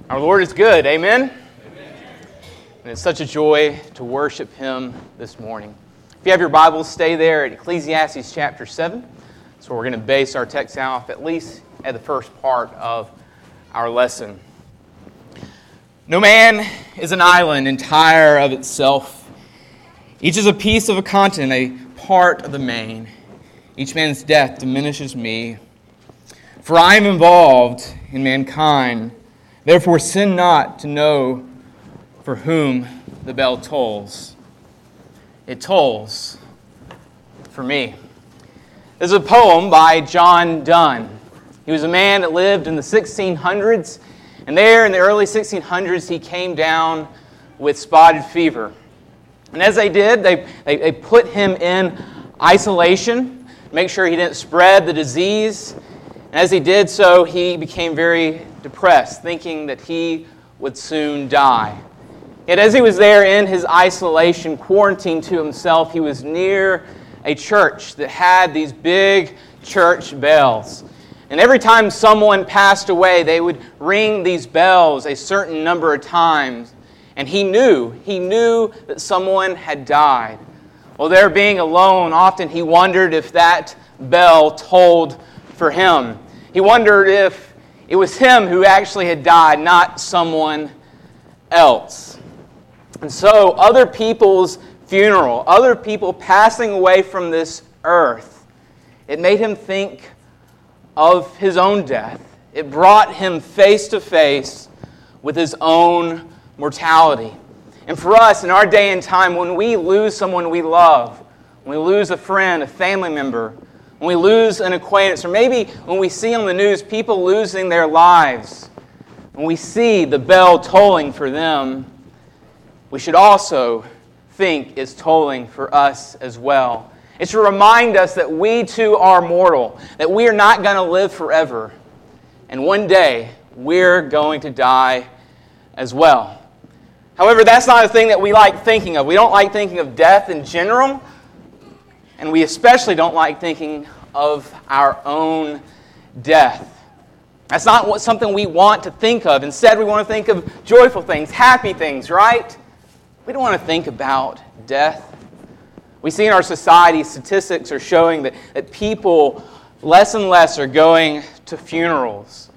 Our Lord is good, amen? And it's such a joy to worship Him this morning. If you have your Bibles, stay there at Ecclesiastes chapter 7. That's where we're going to base our text off, at least at the first part of our lesson. No man is an island entire of itself. Each is a piece of a continent, a part of the main. Each man's death diminishes me. For I am involved in mankind. Therefore sin not to know for whom the bell tolls. It tolls for me. This is a poem by John Donne. He was a man that lived in the 1600s, and there in the early 1600s he came down with spotted fever. And as they did, they put him in isolation, make sure he didn't spread the disease. And as he did so, he became very depressed, thinking that he would soon die. Yet as he was there in his isolation, quarantined to himself, he was near a church that had these big church bells. And every time someone passed away, they would ring these bells a certain number of times. And he knew that someone had died. Well, there being alone, often he wondered if that bell tolled for him. He wondered if it was him who actually had died, not someone else. And so other people's funeral, other people passing away from this earth, it made him think of his own death. It brought him face to face with his own mortality. And for us, in our day and time, when we lose someone we love, when we lose a friend, a family member, when we lose an acquaintance, or maybe when we see on the news people losing their lives, when we see the bell tolling for them, we should also think it's tolling for us as well. It's to remind us that we too are mortal, that we are not going to live forever, and one day we're going to die as well. However, that's not a thing that we like thinking of. We don't like thinking of death in general, and we especially don't like thinking of our own death. That's not something we want to think of. Instead, we want to think of joyful things, happy things, right? We don't want to think about death. We see in our society, statistics are showing that people less and less are going to funerals.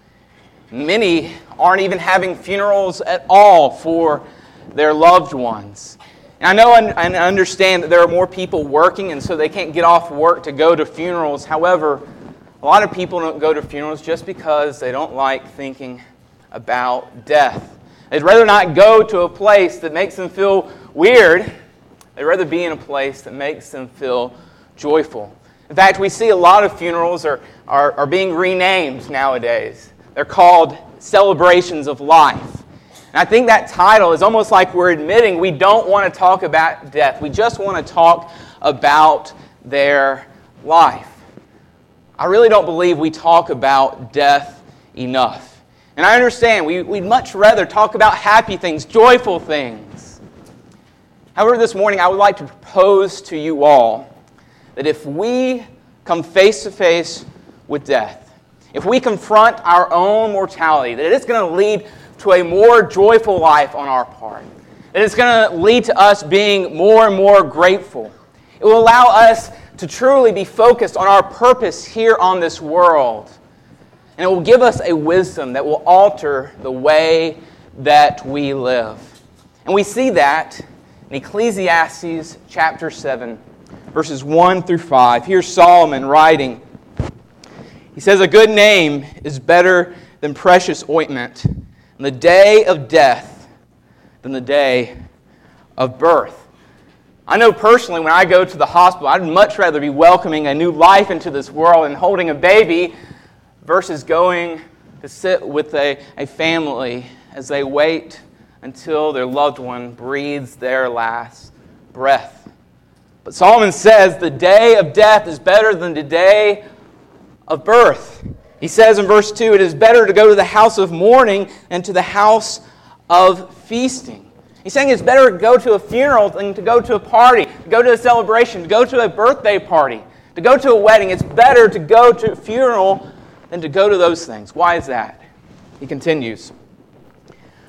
Many aren't even having funerals at all for their loved ones. And I know and understand that there are more people working, and so they can't get off work to go to funerals. However, a lot of people don't go to funerals just because they don't like thinking about death. They'd rather not go to a place that makes them feel weird. They'd rather be in a place that makes them feel joyful. In fact, we see a lot of funerals are being renamed nowadays. They're called celebrations of life. And I think that title is almost like we're admitting we don't want to talk about death. We just want to talk about their life. I really don't believe we talk about death enough. And I understand we'd much rather talk about happy things, joyful things. However, this morning I would like to propose to you all that if we come face to face with death, if we confront our own mortality, that it's going to lead to a more joyful life on our part. That it's going to lead to us being more and more grateful. It will allow us to truly be focused on our purpose here on this world. And it will give us a wisdom that will alter the way that we live. And we see that in Ecclesiastes chapter 7, verses 1 through 5. Here's Solomon writing. He says, "A good name is better than precious ointment, and the day of death than the day of birth." I know personally when I go to the hospital, I'd much rather be welcoming a new life into this world and holding a baby versus going to sit with a family as they wait until their loved one breathes their last breath. But Solomon says the day of death is better than the day of birth. He says in verse 2, "It is better to go to the house of mourning than to the house of feasting." He's saying it's better to go to a funeral than to go to a party, to go to a celebration, to go to a birthday party, to go to a wedding. It's better to go to a funeral than to go to those things. Why is that? He continues,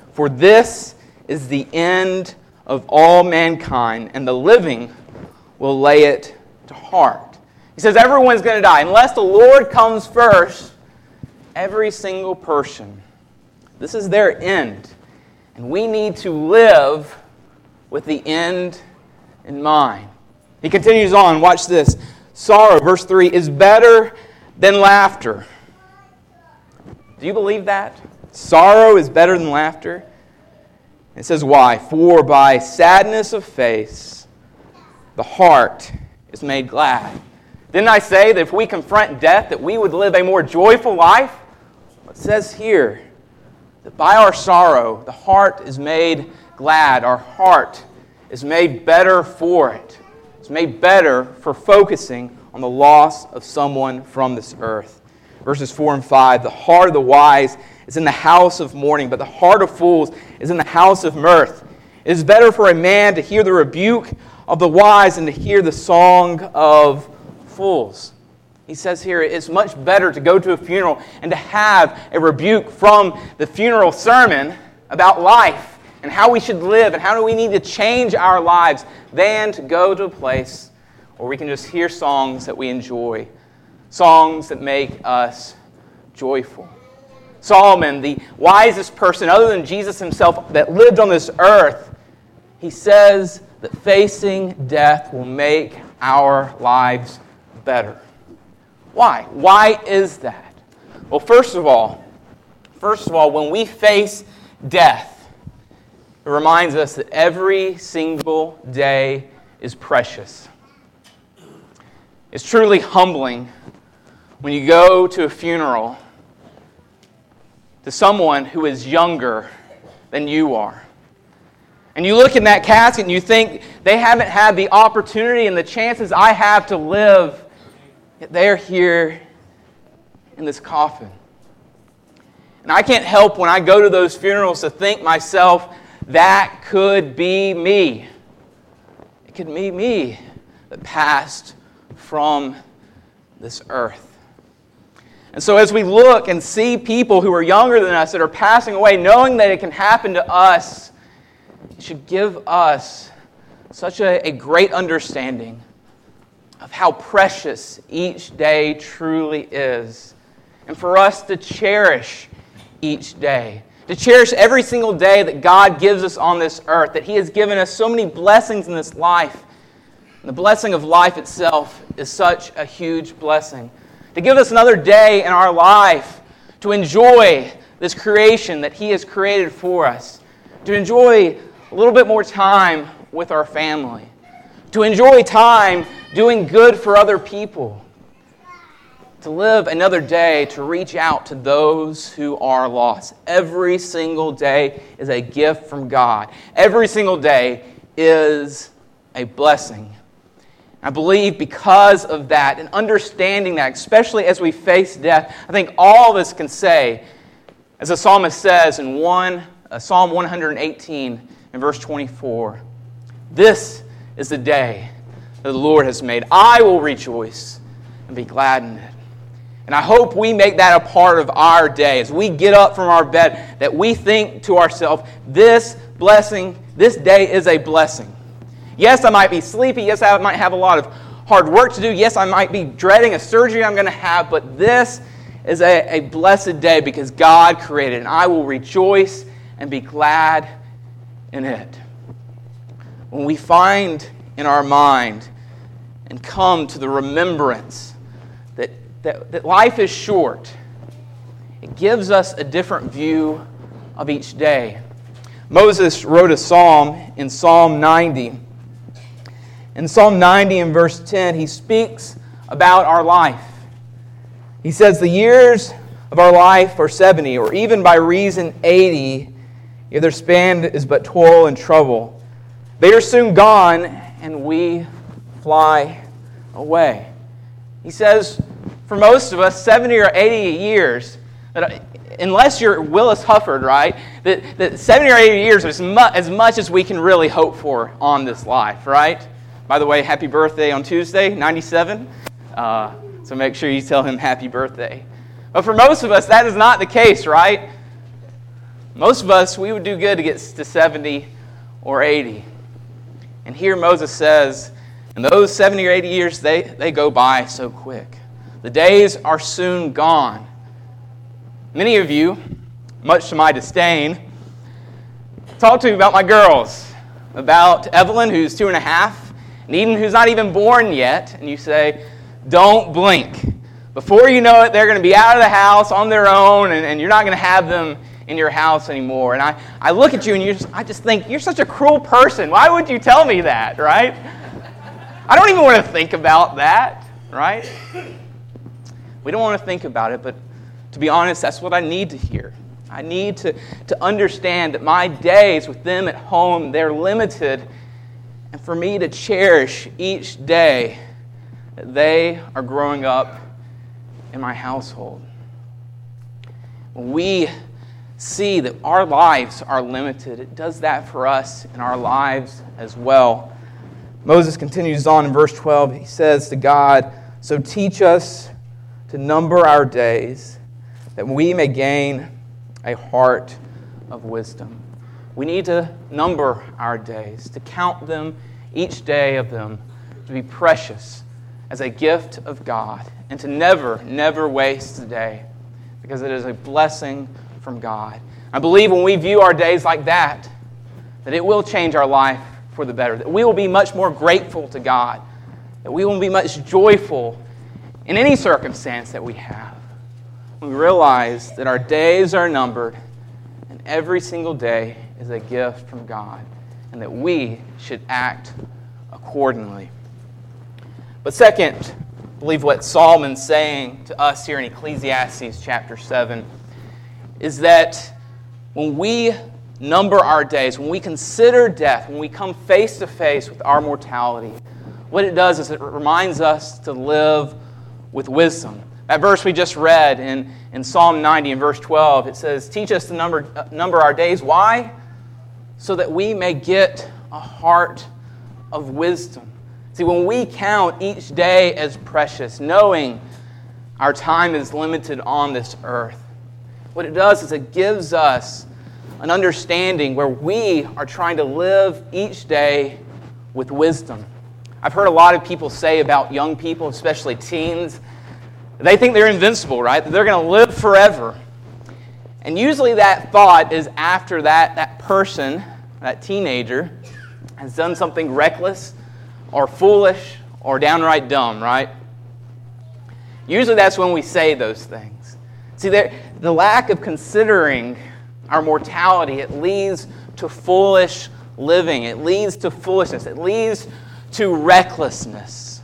For this is the end of all mankind, and the living will lay it to heart. He says everyone's going to die. Unless the Lord comes first, every single person, this is their end. And we need to live with the end in mind. He continues on. Watch this. Sorrow, verse 3, is better than laughter. Do you believe that? Sorrow is better than laughter? It says why? For by sadness of face, the heart is made glad. Didn't I say that if we confront death, that we would live a more joyful life? It says here that by our sorrow, the heart is made glad. Our heart is made better for it. It's made better for focusing on the loss of someone from this earth. Verses 4 and 5, the heart of the wise is in the house of mourning, but the heart of fools is in the house of mirth. It is better for a man to hear the rebuke of the wise than to hear the song of fools. He says here, it's much better to go to a funeral and to have a rebuke from the funeral sermon about life and how we should live and how do we need to change our lives than to go to a place where we can just hear songs that we enjoy, songs that make us joyful. Solomon, the wisest person other than Jesus himself that lived on this earth, he says that facing death will make our lives better. Why? Why is that? Well, first of all, when we face death, it reminds us that every single day is precious. It's truly humbling when you go to a funeral to someone who is younger than you are. And you look in that casket and you think they haven't had the opportunity and the chances I have to live, yet they're here in this coffin. And I can't help when I go to those funerals to think myself, that could be me. It could be me that passed from this earth. And so as we look and see people who are younger than us that are passing away, knowing that it can happen to us, it should give us such a great understanding of how precious each day truly is. And for us to cherish each day. To cherish every single day that God gives us on this earth. That He has given us so many blessings in this life. And the blessing of life itself is such a huge blessing. To give us another day in our life to enjoy this creation that He has created for us. To enjoy a little bit more time with our family. To enjoy time doing good for other people. To live another day to reach out to those who are lost. Every single day is a gift from God. Every single day is a blessing. I believe because of that and understanding that, especially as we face death, I think all of us can say, as the psalmist says in Psalm 118 and verse 24, this is the day that the Lord has made. I will rejoice and be glad in it. And I hope we make that a part of our day. As we get up from our bed, that we think to ourselves, this day is a blessing. Yes, I might be sleepy. Yes, I might have a lot of hard work to do. Yes, I might be dreading a surgery I'm going to have. But this is a blessed day because God created it. And I will rejoice and be glad in it. When we find in our mind and come to the remembrance that life is short, it gives us a different view of each day. Moses wrote a psalm in Psalm 90. In Psalm 90 and verse 10, he speaks about our life. He says, the years of our life are 70, or even by reason 80, yet their span is but toil and trouble. They are soon gone, and we fly away. He says, for most of us, 70 or 80 years, that unless you're Willis Hufford, right, that 70 or 80 years is as much as we can really hope for on this life, right? By the way, happy birthday on Tuesday, 97. So make sure you tell him happy birthday. But for most of us, that is not the case, right? Most of us, we would do good to get to 70 or 80. And here Moses says, and those 70 or 80 years, they go by so quick. The days are soon gone. Many of you, much to my disdain, talk to me about my girls, about Evelyn, who's 2.5, and Eden, who's not even born yet, and you say, don't blink. Before you know it, they're going to be out of the house on their own, and you're not going to have them in your house anymore. And I look at you, and I just think, you're such a cruel person. Why would you tell me that, right? I don't even want to think about that, right? We don't want to think about it, but to be honest, that's what I need to hear. I need to understand that my days with them at home, they're limited, and for me to cherish each day that they are growing up in my household. When we see that our lives are limited, it does that for us in our lives as well. Moses continues on in verse 12. He says to God, "So teach us to number our days, that we may gain a heart of wisdom." We need to number our days, to count them, each day of them, to be precious as a gift of God, and to never waste a day, because it is a blessing from God. I believe when we view our days like that it will change our life for the better, that we will be much more grateful to God, that we will be much joyful in any circumstance that we have. We realize that our days are numbered, and every single day is a gift from God, and that we should act accordingly. But second, I believe what Solomon's saying to us here in Ecclesiastes chapter 7 is that when we number our days, when we consider death, when we come face to face with our mortality, what it does is it reminds us to live with wisdom. That verse we just read in Psalm 90 in verse 12, it says, "Teach us to number our days." Why? So that we may get a heart of wisdom. See, when we count each day as precious, knowing our time is limited on this earth, what it does is it gives us an understanding where we are trying to live each day with wisdom. I've heard a lot of people say about young people, especially teens, they think they're invincible, right? That they're going to live forever. And usually that thought is after that person, that teenager, has done something reckless or foolish or downright dumb, right? Usually that's when we say those things. See, the lack of considering our mortality, it leads to foolish living. It leads to foolishness. It leads to recklessness.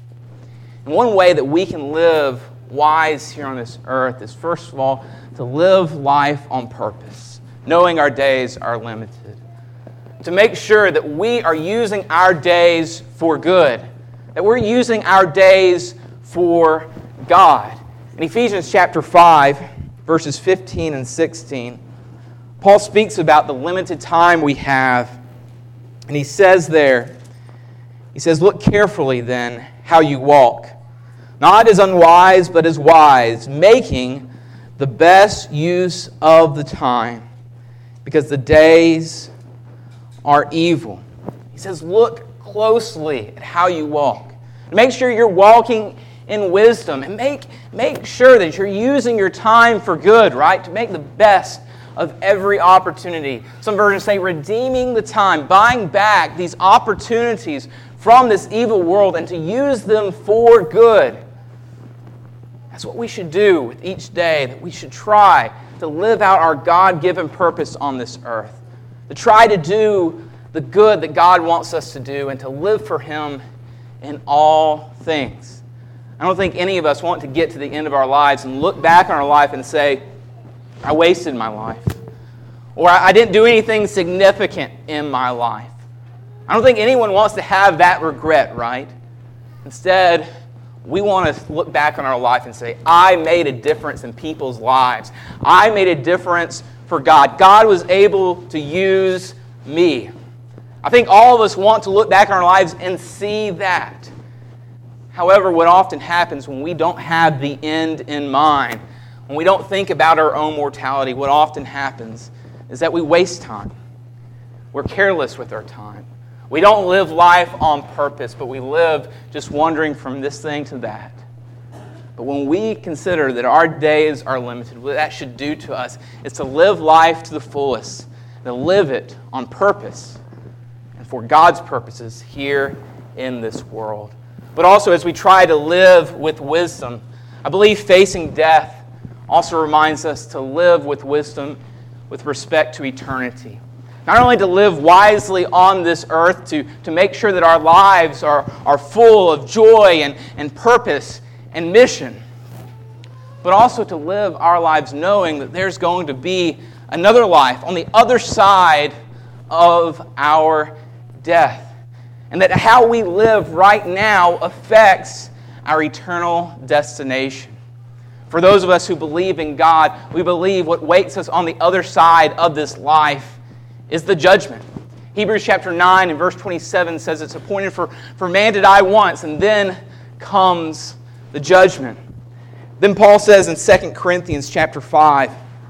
And one way that we can live wise here on this earth is, first of all, to live life on purpose, knowing our days are limited. To make sure that we are using our days for good, that we're using our days for God. In Ephesians chapter 5, verses 15 and 16, Paul speaks about the limited time we have, and he says there, he says, "Look carefully then how you walk, not as unwise, but as wise, making the best use of the time, because the days are evil." He says, look closely at how you walk. Make sure you're walking in wisdom, and make sure that you're using your time for good, right? To make the best of every opportunity. Some versions say redeeming the time, buying back these opportunities from this evil world and to use them for good. That's what we should do with each day, that we should try to live out our God-given purpose on this earth, to try to do the good that God wants us to do and to live for Him in all things. I don't think any of us want to get to the end of our lives and look back on our life and say, I wasted my life, or I didn't do anything significant in my life. I don't think anyone wants to have that regret, right? Instead, we want to look back on our life and say, I made a difference in people's lives. I made a difference for God. God was able to use me. I think all of us want to look back on our lives and see that. However, what often happens when we don't have the end in mind, when we don't think about our own mortality, what often happens is that we waste time. We're careless with our time. We don't live life on purpose, but we live just wandering from this thing to that. But when we consider that our days are limited, what that should do to us is to live life to the fullest, to live it on purpose and for God's purposes here in this world. But also as we try to live with wisdom, I believe facing death also reminds us to live with wisdom with respect to eternity. Not only to live wisely on this earth, to make sure that our lives are full of joy and purpose and mission, but also to live our lives knowing that there's going to be another life on the other side of our death, and that how we live right now affects our eternal destination. For those of us who believe in God, we believe what waits us on the other side of this life is the judgment. Hebrews chapter 9 and verse 27 says it's appointed for man to die once, and then comes the judgment. Then Paul says in 2 Corinthians chapter 5,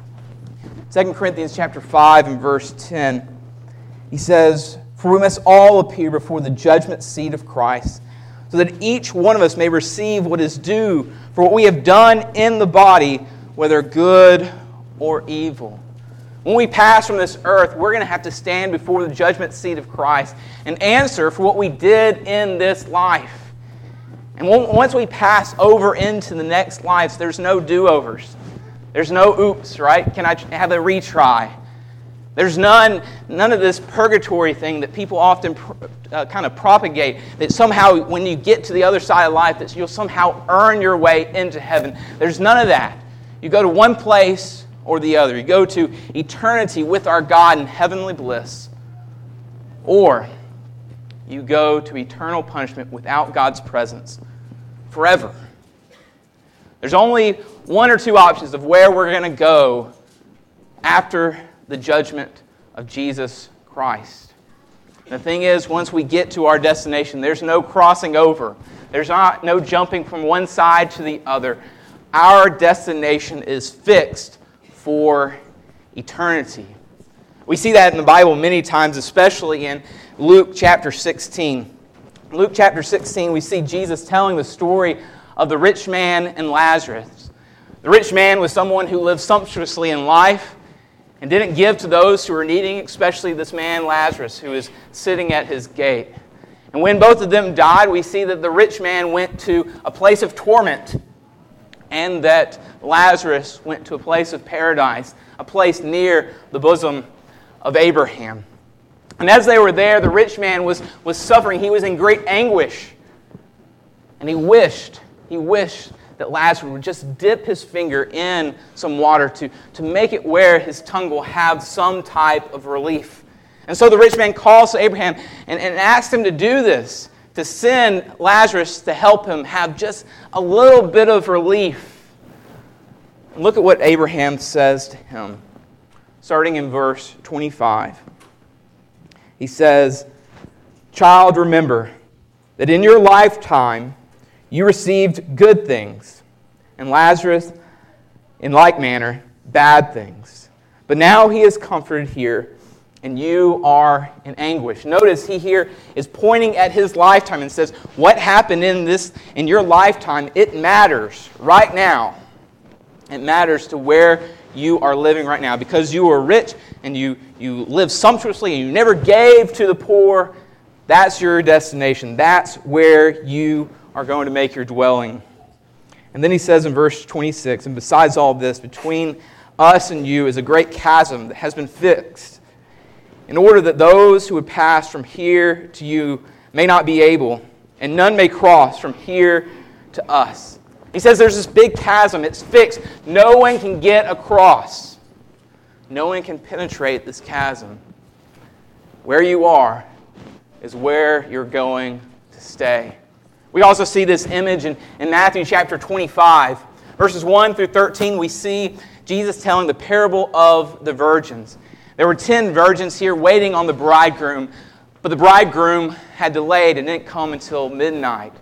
2 Corinthians chapter 5 and verse 10, he says, "For we must all appear before the judgment seat of Christ, so that each one of us may receive what is due for what we have done in the body, whether good or evil." When we pass from this earth, we're going to have to stand before the judgment seat of Christ and answer for what we did in this life. And once we pass over into the next life, there's no do-overs. There's no oops, right? Can I have a retry? There's none of this purgatory thing that people often kind of propagate, that somehow when you get to the other side of life, that you'll somehow earn your way into heaven. There's none of that. You go to one place or the other. You go to eternity with our God in heavenly bliss, or you go to eternal punishment without God's presence forever. There's only one or two options of where we're going to go after the judgment of Jesus Christ. The thing is, once we get to our destination, there's no crossing over. There's no jumping from one side to the other. Our destination is fixed for eternity. We see that in the Bible many times, especially in Luke chapter 16. In Luke chapter 16, we see Jesus telling the story of the rich man and Lazarus. The rich man was someone who lived sumptuously in life and didn't give to those who were needing, especially this man Lazarus, who is sitting at his gate. And when both of them died, we see that the rich man went to a place of torment, and that Lazarus went to a place of paradise, a place near the bosom of Abraham. And as they were there, the rich man was suffering. He was in great anguish. And he wished that Lazarus would just dip his finger in some water to make it where his tongue will have some type of relief. And so the rich man calls to Abraham and asks him to do this, to send Lazarus to help him have just a little bit of relief. And look at what Abraham says to him, starting in verse 25. He says, "Child, remember that in your lifetime you received good things, and Lazarus, in like manner, bad things. But now he is comforted here, and you are in anguish." Notice he here is pointing at his lifetime and says, what happened in your lifetime, it matters right now. It matters to where you are living right now. Because you were rich and you lived sumptuously and you never gave to the poor, that's your destination. That's where you are going to make your dwelling. And then he says in verse 26, "And besides all this, between us and you is a great chasm that has been fixed, in order that those who would pass from here to you may not be able, and none may cross from here to us." He says there's this big chasm. It's fixed. No one can get across. No one can penetrate this chasm. Where you are is where you're going to stay. We also see this image in Matthew chapter 25. Verses 1 through 13, we see Jesus telling the parable of the virgins. There were 10 virgins here waiting on the bridegroom, but the bridegroom had delayed and didn't come until midnight.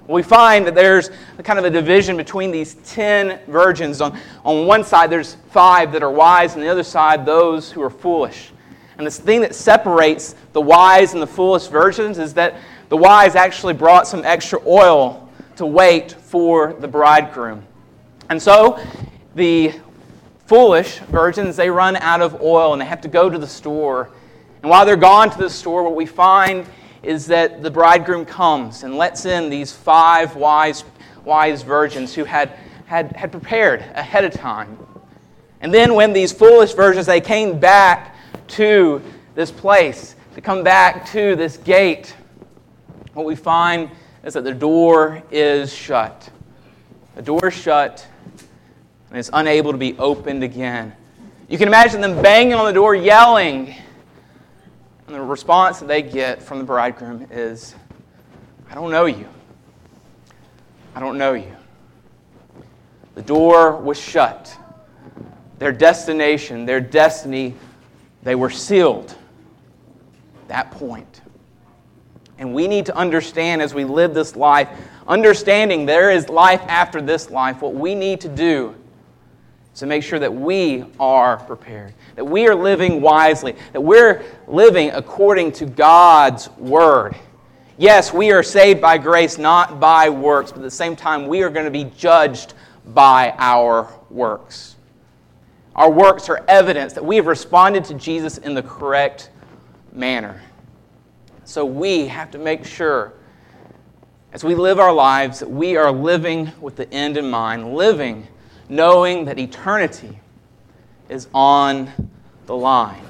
We find that there's kind of a division between these 10 virgins. On one side, there's 5 that are wise, and on the other side, those who are foolish. And this thing that separates the wise and the foolish virgins is that the wise actually brought some extra oil to wait for the bridegroom. And so the foolish virgins, they run out of oil and they have to go to the store. And while they're gone to the store, what we find is that the bridegroom comes and lets in these 5 wise virgins who had prepared ahead of time. And then when these foolish virgins, they came back to this place, to come back to this gate, what we find is that the door is shut. The door is shut, and it's unable to be opened again. You can imagine them banging on the door, yelling. And the response that they get from the bridegroom is, "I don't know you. I don't know you." The door was shut. Their destination, their destiny, they were sealed at that point. And we need to understand as we live this life, understanding there is life after this life, what we need to do is to make sure that we are prepared, that we are living wisely, that we're living according to God's Word. Yes, we are saved by grace, not by works, but at the same time, we are going to be judged by our works. Our works are evidence that we have responded to Jesus in the correct manner. So we have to make sure, as we live our lives, that we are living with the end in mind, living knowing that eternity is on the line.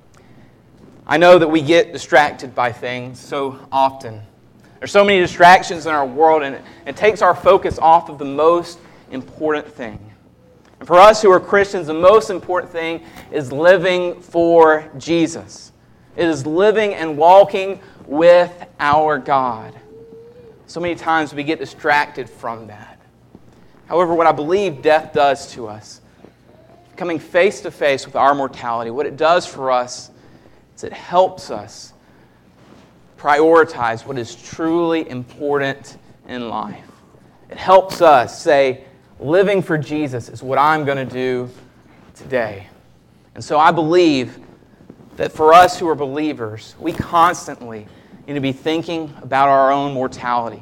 I know that we get distracted by things so often. There's so many distractions in our world, and it takes our focus off of the most important thing. And for us who are Christians, the most important thing is living for Jesus. It is living and walking with our God. So many times we get distracted from that. However, what I believe death does to us, coming face to face with our mortality, what it does for us is it helps us prioritize what is truly important in life. It helps us say, living for Jesus is what I'm going to do today. And so I believe that for us who are believers, we constantly need to be thinking about our own mortality.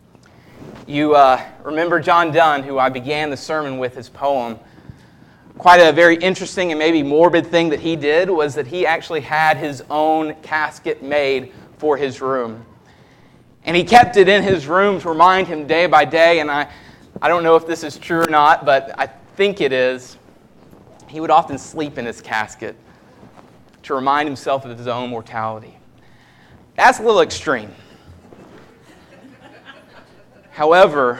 You remember John Donne, who I began the sermon with his poem. Quite a very interesting and maybe morbid thing that he did was that he actually had his own casket made for his room. And he kept it in his room to remind him day by day, and I don't know if this is true or not, but I think it is. He would often sleep in his casket to remind himself of his own mortality. That's a little extreme. However,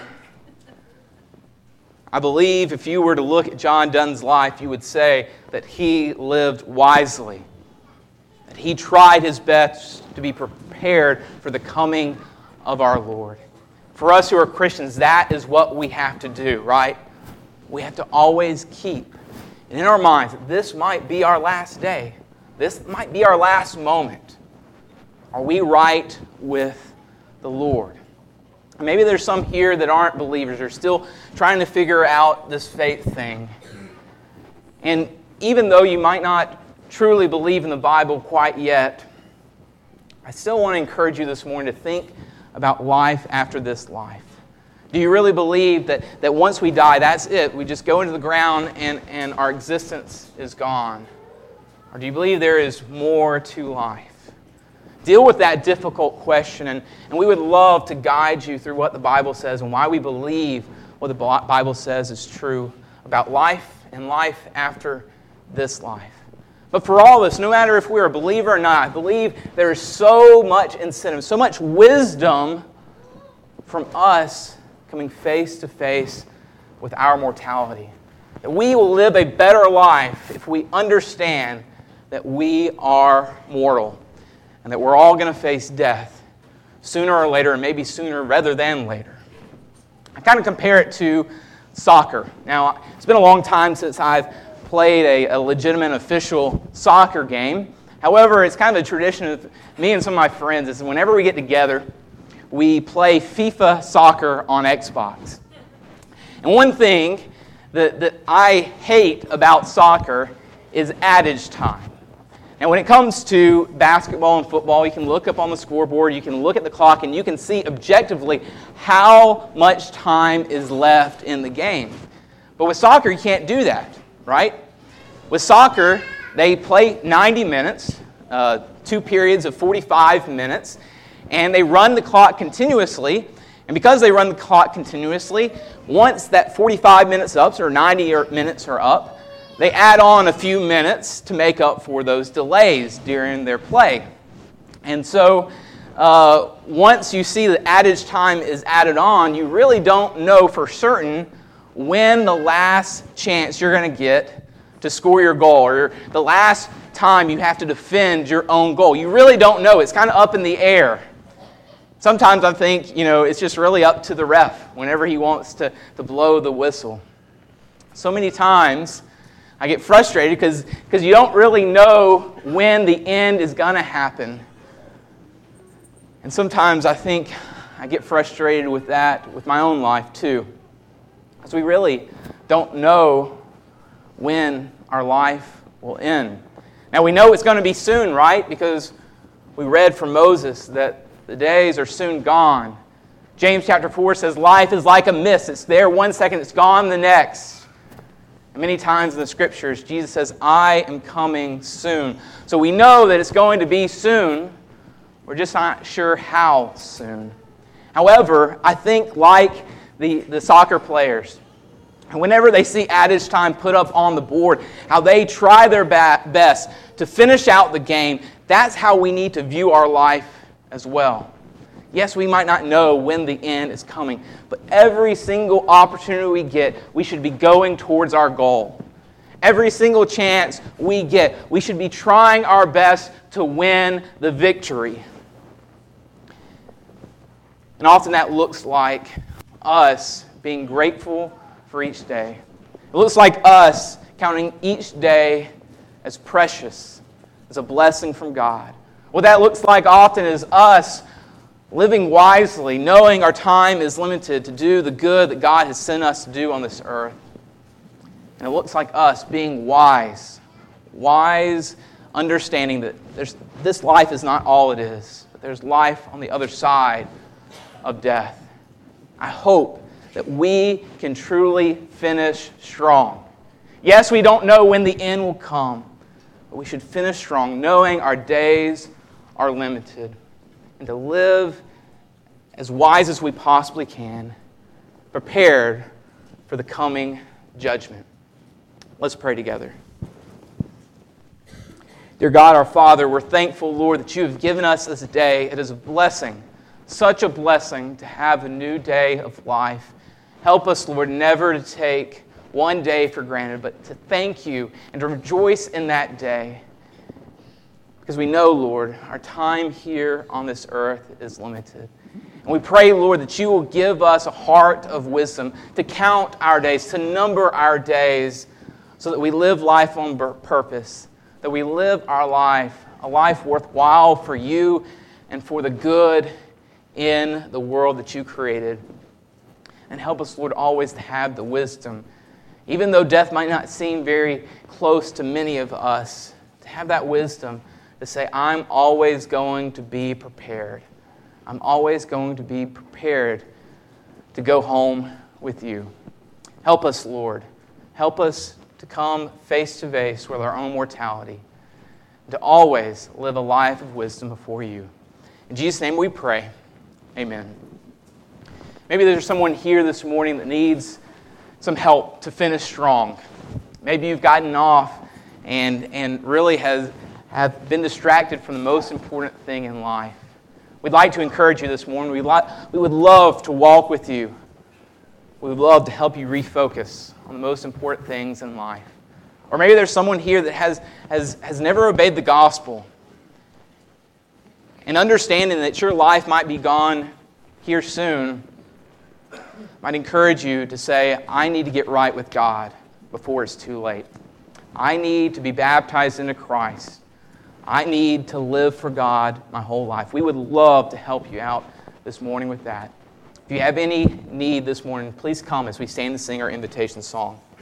I believe if you were to look at John Donne's life, you would say that he lived wisely, that he tried his best to be prepared for the coming of our Lord. For us who are Christians, that is what we have to do, right? We have to always keep in our minds that this might be our last day. This might be our last moment. Are we right with the Lord? Maybe there's some here that aren't believers. They're still trying to figure out this faith thing. And even though you might not truly believe in the Bible quite yet, I still want to encourage you this morning to think about life after this life. Do you really believe that once we die, that's it? We just go into the ground and our existence is gone? Or do you believe there is more to life? Deal with that difficult question, and we would love to guide you through what the Bible says and why we believe what the Bible says is true about life and life after this life. But for all of us, no matter if we're a believer or not, I believe there is so much incentive, so much wisdom from us coming face to face with our mortality. That we will live a better life if we understand that we are mortal and that we're all going to face death sooner or later, and maybe sooner rather than later. I kind of compare it to soccer. Now, it's been a long time since I've played a legitimate official soccer game. However, it's kind of a tradition of me and some of my friends is whenever we get together, we play FIFA soccer on Xbox. And one thing that I hate about soccer is adage time. Now, when it comes to basketball and football, you can look up on the scoreboard, you can look at the clock, and you can see objectively how much time is left in the game. But with soccer, you can't do that, right? With soccer, they play 90 minutes, 2 periods of 45 minutes, and they run the clock continuously. And because they run the clock continuously, once that 45 minutes up, or 90 minutes are up, they add on a few minutes to make up for those delays during their play. And so once you see the adage time is added on, you really don't know for certain when the last chance you're going to get to score your goal, or the last time you have to defend your own goal. You really don't know. It's kind of up in the air. Sometimes I think, it's just really up to the ref whenever he wants to blow the whistle. So many times I get frustrated because you don't really know when the end is going to happen. And sometimes I think I get frustrated with that with my own life too. Because we really don't know when our life will end. Now we know it's going to be soon, right? Because we read from Moses that the days are soon gone. James chapter 4 says life is like a mist. It's there 1 second, it's gone the next. And many times in the Scriptures, Jesus says, I am coming soon. So we know that it's going to be soon. We're just not sure how soon. However, I think like the soccer players, whenever they see adage time put up on the board, how they try their best to finish out the game, that's how we need to view our life as well. Yes, we might not know when the end is coming, but every single opportunity we get, we should be going towards our goal. Every single chance we get, we should be trying our best to win the victory. And often that looks like us being grateful for each day. It looks like us counting each day as precious, as a blessing from God. What that looks like often is us living wisely, knowing our time is limited to do the good that God has sent us to do on this earth. And it looks like us being wise, understanding that this life is not all it is, but there's life on the other side of death. I hope that we can truly finish strong. Yes, we don't know when the end will come, but we should finish strong, knowing our days are limited, and to live as wise as we possibly can, prepared for the coming judgment. Let's pray together. Dear God, our Father, we're thankful, Lord, that you have given us this day. It is a blessing, such a blessing to have a new day of life. Help us, Lord, never to take one day for granted, but to thank you and to rejoice in that day. Because we know, Lord, our time here on this earth is limited. And we pray, Lord, that you will give us a heart of wisdom to count our days, to number our days, so that we live life on purpose, that we live our life, a life worthwhile for you and for the good in the world that you created. And help us, Lord, always to have the wisdom, even though death might not seem very close to many of us, to have that wisdom to say, I'm always going to be prepared. I'm always going to be prepared to go home with you. Help us, Lord. Help us to come face to face with our own mortality, to always live a life of wisdom before you. In Jesus' name we pray. Amen. Maybe there's someone here this morning that needs some help to finish strong. Maybe you've gotten off and really have been distracted from the most important thing in life. We'd like to encourage you this morning. We would love to walk with you. We would love to help you refocus on the most important things in life. Or maybe there's someone here that has never obeyed the gospel. And understanding that your life might be gone here soon, might encourage you to say, I need to get right with God before it's too late. I need to be baptized into Christ. I need to live for God my whole life. We would love to help you out this morning with that. If you have any need this morning, please come as we stand and sing our invitation song.